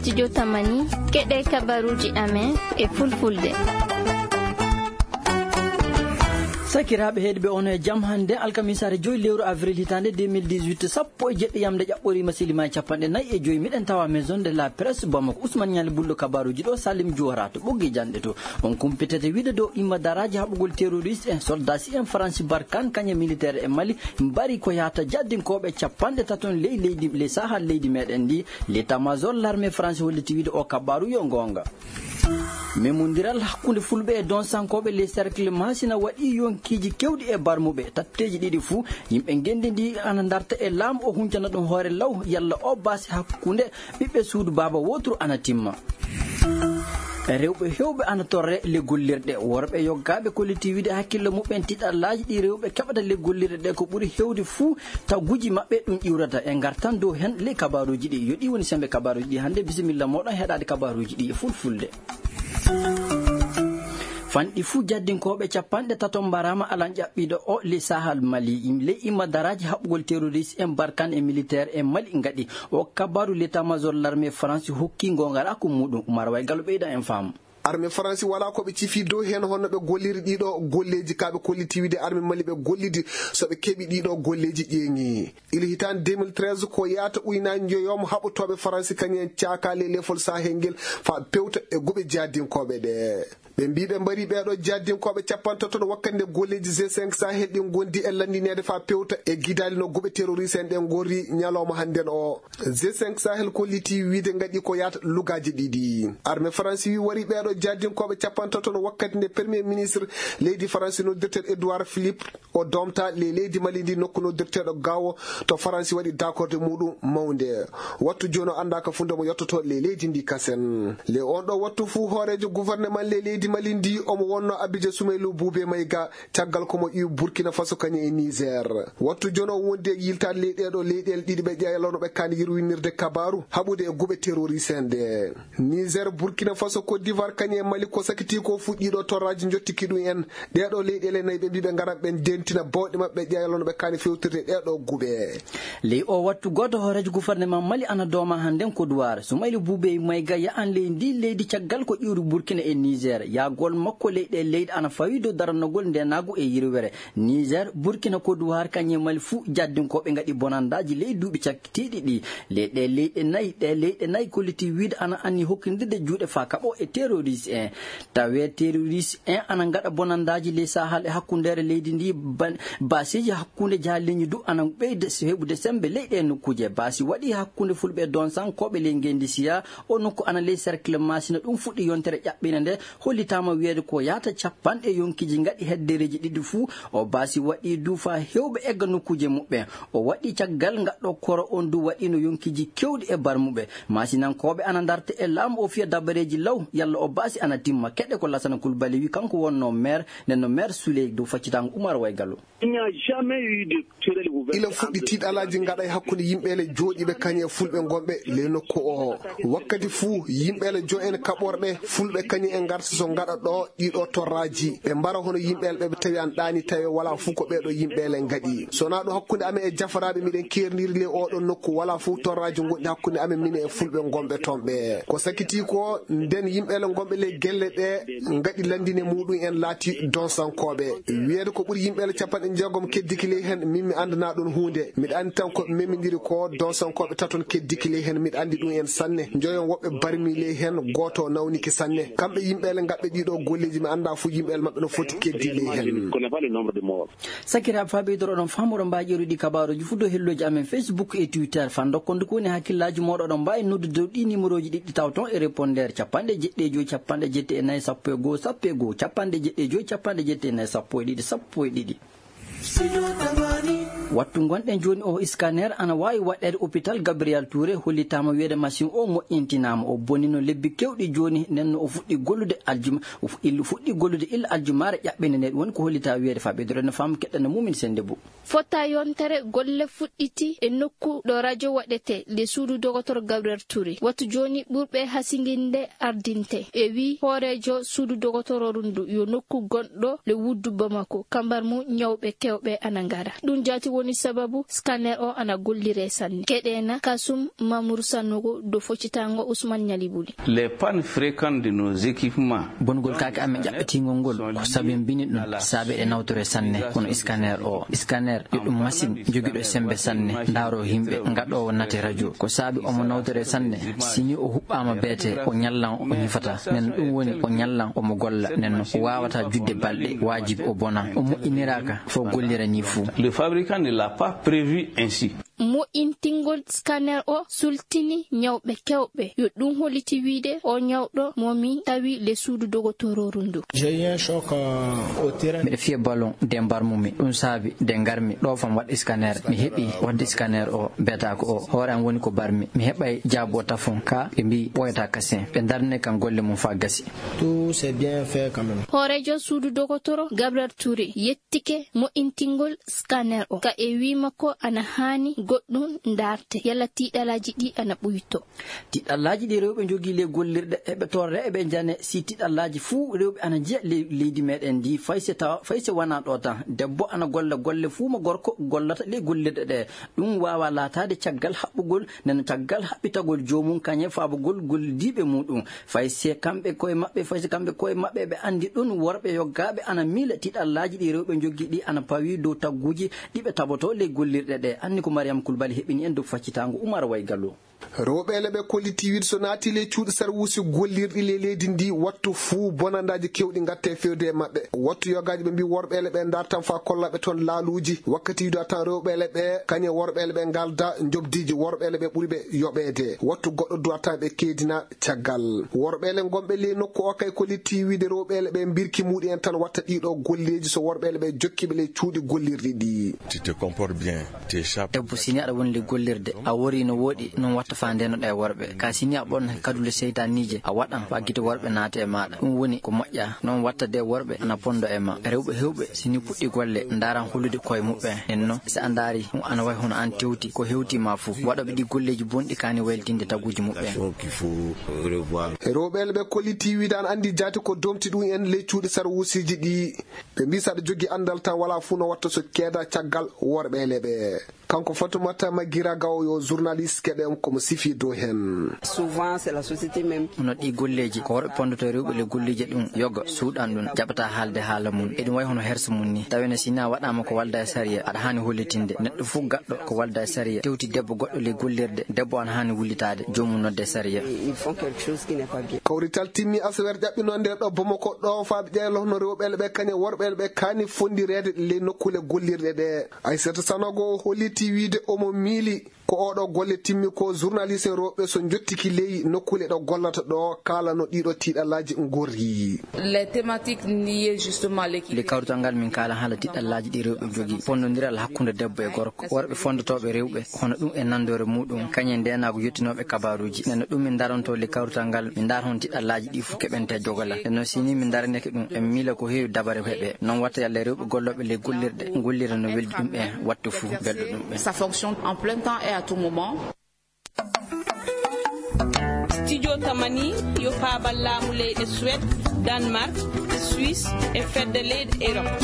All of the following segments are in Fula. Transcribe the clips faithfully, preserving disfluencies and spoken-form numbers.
studio Tamani keɗe kabaruji amen e fulfulde. sakiraɓe heɗɓe on e jam hande alkamisare joyi lewru avril hitande deux mille dix-huit sappo e jeɗɗi yamde ƴaɓɓorima silima capanɗe nayyi e joyi miɗen tawa maison de la presse Bamako Ousmane Ñali Bullo kabaruji ɗo Salim Diora to ɓoggi janɗe to on kumpitete wiide dow imma daraji haɓugol terroriste en soldat si en Franci Barkane kañe militaire e Mali mbari ko yahata jaddinkoɓe capanɗe taton ley leydi les sahal leydi meɗen ndi l'état major l'armée français holliti wiide o kabaru yo gonga. memodiral hakkunde fulɓe e don sankoɓe les cercle masina waɗi yonkiji kewɗi e barmuɓe tatteji ɗiɗi fuu yimɓe gendidi ana darta e laamu o huncana ɗum hoore law yalla o basi hakkunde ɓiɓɓe suudu baba wotru ana timma. rewɓe hewɓe ana torre le gollirɗe worɓe yoggaɓe kolliti wiide hakkille muɓɓen tiɗallaji ɗi rewɓe keɓata le gollirɗe ɗe ko ɓuuri hewde fuu taw guji mabɓe ɗum iwrata e gartan dow hen le kabaruji ɗi yo ɗi woni sembe kabaruji ɗi hande bisimilla moɗon heɗade kabaruji ɗi e fulfulde. fanɗi fuu jaddinkoɓe capanɗe taton mbarama alan ƴaɓɓiɗo o le sahal Mali le imma daraji haɓɓugol terroriste en Barkane e militaire e Mali gaɗi o kabaru l'état major l'armée France hokki gongal akko muɗum Oumar Way Gallo ɓeyda en faamu. armée France wala ko ɓe cifi dow hen honno ɓe golliri ɗiɗo golleji kaɓe kolliti wiide armée Mali ɓe gollidi so ɓe keeɓi ɗiɗo golleji ƴeeŋi ili hitande deux mille treize ko yata uynaji joyomo haɓotoɓe France kañen cakale lefol sahel ngel fa pewta e goɓe jaddinkoɓe ɗe ɓe mbi ɓe mbari ɓeɗo jaddinkoɓe capantatoɗo wakkande golleji G cinq sahel ɗin gondi e landinede fa pewta e guidali no goɓe terroriste en ɗen gori ñalawma hannden o G cinq sahel kolliti wiide gaɗi ko yata lugaji ɗiɗi armée France wi wari ɓeɗo jaddinkoɓe capantatoɗo wakkati nde premier ministre leydi France noddirteɗo Edouard Philippe o domta le leydi Mali ndi nokku noddirteɗo gawo to France waɗi d'accorde muɗum mawde wattu joni o anda ka funde mo yettoto le leydi ndi kasen le on ɗo wattu fuu hoorejo gouvernement le leydi Mali ndi omo wonno Abidjan Soumaïlou Boubé Maïga caggal komo iwi Burkina Faso kañum e Niger wattu joni o wonde yiltade leyɗeɗo leyɗele ɗiɗi ɓe ƴeelono ɓe kani yirwinirde kabaru haɓude e goɓe terroriste en nde Niger Burkina Faso Côte d'Ivoire kañum e Mali ko sakiti ko fuɗɗiɗo torraji jottiki ɗum en ɗeɗo leyɗele nayyi ɓe mbi ɓe garan ɓe dentina bawɗe mabɓe ƴeelono ɓe kani fewtirde ɗeɗo guɓe ley o wattu goto horejo gouvernement Mali ana dooma hannden Côte d'Ivoire Soumaïlou Boubé Maïga ya an ley ndi leydi caggal ko ƴiwri Burkina e Niger yagol makko leyɗe leyɗe ana fawi dow daranogol ndenagu e yirwere Niger Burkina Côte d'Ivoire kañum Mali fuu jaddinkoɓe gaɗi bonandaji ley duuɓi cakkitiɗi ɗi leyɗe leyɗe nayyi ɗe leyɗe nayyi kolliti wiide ana anni hokkidirde juuɗe fa kaɓo e terroriste en tawe terroriste en ana gaɗa bonandaji ley sahal e hakkundere leydi ndi basiji hakkunde jahaleñi du ana ɓeyde heɓude sembe leyɗe nokkuje basi waɗi hakkunde fulɓe don sankoɓe ley ngendi siya o nokku ana ley cercle masina ɗum fuɗɗi yontere ƴaɓɓine nde hollitama wiyeede ko yata capanɗe yonkiji gaɗi heddereji ɗiɗi fuu o basi waɗi duufa hewɓe egga nokkuje muɓɓe o waɗi caggal gaɗɗo koro on du waɗino yonkiji kewɗi e barmuɓe masinankoɓe ana darta e laamu o fiya dabareji law yalla o basi ana timma keɗe ko Lassana Coulibaly wi kanko wonno maire nenno maire Souley dow faccitango Oumar Way Gallo ila fuɗɗi tiiɗalaji gaɗa e hakkude yimɓele jooɗiɓe kañum e fulɓe gonɓe le nokku o wakkati fuu yimɓele jo en kaɓorɗe fulɓe kañum en garta so gaɗa ɗo ɗiɗo torraji ɓe mbara hono yimɓele ɓe tawi an ɗani tawi wala fuu ko ɓeɗo yimɓele gaɗi sona ɗum hakkude amen e jafaraɓe miɗen kerniri le oɗon nokku wala fuu torraji gonɗi hakkude amen mine e fulɓe gonɓe toon ɓe ko sakiti ko nden yimɓele gonɓe le gelle ɗe gaɗi landine muɗum en laati donsankoɓe wiyeede ko ɓuuri yimɓele capanɗe jeegom keddiki ley hen min mi andana ɗum hunde miɗa andi tan ko memidiri ko donsankoɓe taton keddiki ley hen miɗa andi ɗum en sanne joyon woɓɓe barmi ley hen goto nawniki sanne kamɓe yimɓele gaɓɓe ɗiɗo golleji mi anda fo yimɓele mabɓe no foti keddi ley hen sakiraɓe faɓeydoro oɗon famoɗo mbawi ƴeruɗi kabaruji fu dow helloji amen Facebook e Twitter fando konde ko woni hakkillaji moɗo oɗon mbawi noddude dow ɗi numéro ji ɗiɗɗi taw ton e répondeur capanɗe jeɗɗi e joyi capanɗe jetti e nayyi sappo e goho sappo e goho capanɗe jeɗɗi e joyi capanɗe jetti e nayyi sappo e ɗiɗi sappo e ɗiɗi wattu gonɗen joni o scanner ana wawi waɗede hôpital Gabriel Touré hollitama wiyeede machine o moƴƴintinama o bonino lebbi kewɗi joni nenno o fuɗɗi gollude aljuma o fuɗɗi gollude illa aljumare ƴaɓɓine nde woni ko hollita wiyeede faɓedore no fam keɗɗana mumin sende bo fota yontere golle fuɗɗiti e nokku ɗo radio waɗete le suudu docteur Gabriel Touré wattu joni ɓurɓe hasiguinde ardinte e wi hoorejo suudu docteur rundu yo nokku gonɗo le wuddu Bamako kambar mu ñawɓe kewɓe ana ngara ɗum jati woni sababu scanner o ana gollire sanne keɗena kasum Mamour Sanogo do foccitango Ousmane Nyalibuli. Les pannes fréquentes de nos équipements bongol kake amen jaɓɓetingol ngol ko sabi bini ɗum saabe e nawtore sanne kono scanner o scanner ɗum machine jogiɗo sembe sanne ndaro himɓe gaɗowo nate radio ko saabi omo nawtore sanne sini o huɓɓama beete o ñallan o ñifata nen ɗum woni o ñallan omo golla nen o wawata judde balɗe wajibi o bona o moƴƴiniraka fo gollira ni fuu. Le fabricant ne l'a pas prévu ainsi. Mo intingol scanner o sultini nyawɓe kewɓe yo ɗum holliti wiide o nyawɗo momi tawi le suudu dogotoro ndu. Mbiɗa fiya ballon de mbarmumi ɗum saabi de garmi ɗo fam waɗ scanner mi heɓi wadde scanner o beta ko o hoore am woni ko barmi mi heɓay jaabo tafon ka ɓe mbi ɓoyata kasin ɓe darne kan golle mum fa gasi. Tout c'est bien fait quand même. Horejo suudu dogotoro Gabriel Touré yettike mo intingol scanner o ka e wi makko ana hani goɗɗum ndarte yalla tiɗalaji ɗi ana ɓuyto. Tiɗalaji ɗi rewɓe jogii le gollirɗe eɓe torre eɓe jane si tiɗalaji fuu rewɓe ana jiya leydi meɗen ndi fayse tawa fayse wana ɗo tan debbo ana golla golle fuu mo gorko gollata le gollirɗe ɗe ɗum wawa latade caggal haɓɓugol nana caggal haɓɓitagol jomum kañe fabugol gollidiɓe muɗum fayse kamɓe koye maɓɓe fayse kamɓe koye maɓɓe ɓe andi ɗum worɓe yoggaɓe ana miila tiɗalaji ɗi rewɓe jogii ɗi ana pawi dow tagguji ɗiɓe taboto le gollirɗe ɗe anni ko Mariam Kulbali heɓini en dow faccitango Oumar Way Gallo. rewɓele ɓe kolliti wiide so naati le cuuɗi sarwusi gollirɗi le leydi ndi wattu fuu bonandaji kewɗi gatte fewde e maɓɓe wattu yogaji ɓe mbi worɓele ɓe dartan fa kollaɓe toon laaluji wakkati yido tan rewɓele ɓe kañe worɓele ɓe galda jobdiji worɓele ɓe ɓuuri ɓe yoɓede wattu goɗɗo duwatan ɓe keedina caggal worɓele gonɓe le nokku o kay kolliti wiide rewɓele ɓe birki muɗi en tan watta ɗiɗo golleji so worɓele ɓe jokkiɓe le cuuɗi gollirɗi ɗi. Tu te comportes bien, tu échappes. Debbo sini aɗa woni le gollirde a wori no woɗi non watta fandeno ɗe worɓe ka sini a ɓonna kadule seytanije a waɗan fa guite worɓe naate e maɗa ɗum woni ko moƴƴa non watta de worɓe ana pondo e ma rewɓe hewɓe sini puɗɗi golle daran hollude koye muɓɓe henno so a daari ana wayi hono an tewti ko hewtima fuu waɗoɓe ɗi golleji bonɗi kani weltinde taguji muɓɓe. rewɓele ɓe kolliti wiide an andi jaati ko domti ɗum en ley cuuɗi sarwusiji ɗi ɓe mbi saɗa jogui andal tan wala fuu no watta so keeda caggal worɓele ɓe kanko Fatoumata Magira Gaw yo journaliste keɗen komo sifi dow hen. Souvent c'est la société même no ɗi golleji ko worɓe pondoto rewɓe le golleji ɗum yoga suuɗan ɗum jaɓata haalde haala mum eɗum wayi hono herse mum ni tawene sina waɗama ko walda e sariya aɗa hani hollitinde neɗɗo fuu gaɗɗo ko walda e sariya tewti debbo goɗɗo le gollirde debbo ana hani wullitade jomum nodde e sariya. ils font quelque chose qui n'est pas bien. Kawrital timmi asawere ƴaɓɓino nder ɗo Bamako ɗo faaɓe ƴeylohno rewɓele ɓe kañe worɓele ɓe kani fondirede le nokkule gollirɗe ɗe Aissata Sanogo holliti wiide omo miili ko oɗo golle timmi ko journaliste rewɓe so jottiki ley nokkule ɗo gollata ɗo kala no ɗiɗo tiɗallaji gorri. Les thématiques liées justement à l'équipe. Le kawrutal ngal min kala haala tiɗallaji ɗi rewɓe jogui fondodiral hakkude debbo e gorko worɓe fondotoɓe rewɓe hono ɗum e nandore muɗum kañe ndenago yettinoɓe kabaruji neno ɗum min daronto le kawrutal ngal min dar hon tiɗallaji ɗi fu keɓente jogala eno sini min daraneke ɗum e miila ko heewi dabare heeɓe non watta yalla rewɓe golloɓe le gollirɗe gollira no weldi ɗum e wattu fu belɗo ɗum ɓe. Ça fonctionne en plein temps et à tout moment. Studio Tamani yo faabal laamu leyɗe Suède, Danemark, Suisse e fedde leyɗe Europe.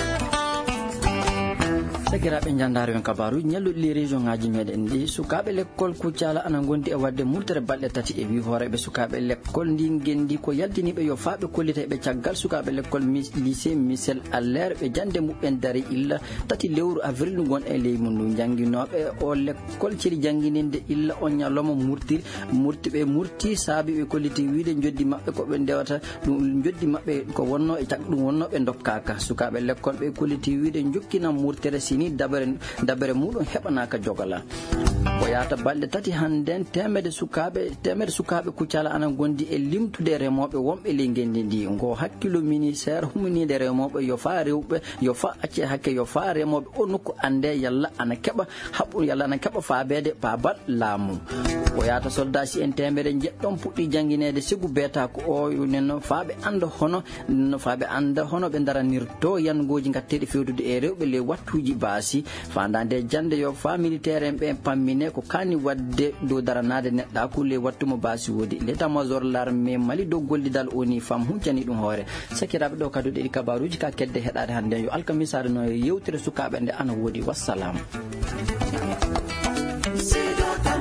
sakiraɓe jandare en kabaruji ñalluɗi li région ngaji meɗen ɗi sukaɓe l'école Koutiala ana gondi e wadde murtere balɗe tati e wi hooreɓe sukaɓe l'école ndi gendi ko yaltiniɓe yo faaɓe kolliteɓe caggal sukaɓe l'école lycée Michel Allaire ɓe jande muɓɓen daari illa tati lewru avril ndu gon e ley mum ndu jangguinoɓe o l'école ciri jangguininde illa on ñalawma murtir murtiɓe murti saabi ɓe kolliti wiide joddi mabɓe koɓe ndewata ɗum joddi mabɓe ko wonno e caggal ɗum wonno ɓe dokkaka sukaɓe l'école ɓe kolliti wiide jokkina murtere sini dabere dabere muɗum heɓanaka jogala o yata balɗe tati hannden temede sukaɓe temede sukaɓe Koutiala ana gondi e limtude remoɓe wonɓe ley gendi ndi ngo hakkilo ministére huminide remoɓe yo fa rewɓe yo fa acce hakke yo fa remoɓe o nokku ande yalla ana keɓa haɓɓu yalla ana keɓa faabede babal laamu o yata soldasi en temede jeɗɗon puɗɗi jangguinede sigu beeta ko o nenno faaɓe anda hono no faaɓe anda hono ɓe daranirto yangoji gatteɗe fewdude e rewɓe le wattuji ba baasi fandande jande yo fa militaire en ɓe pammine ko kani wadde dow daranade neɗɗo hakkulle wattumo baasi wodi l'état major l'armée mali dow gollidal oni fam huccani ɗum hoore sakiraɓe ɗo kadu ɗeɗi kabaruji ka kedde heɗade hande yo alkamisare no yewtere sukaɓe nde ana woodi wassalamu.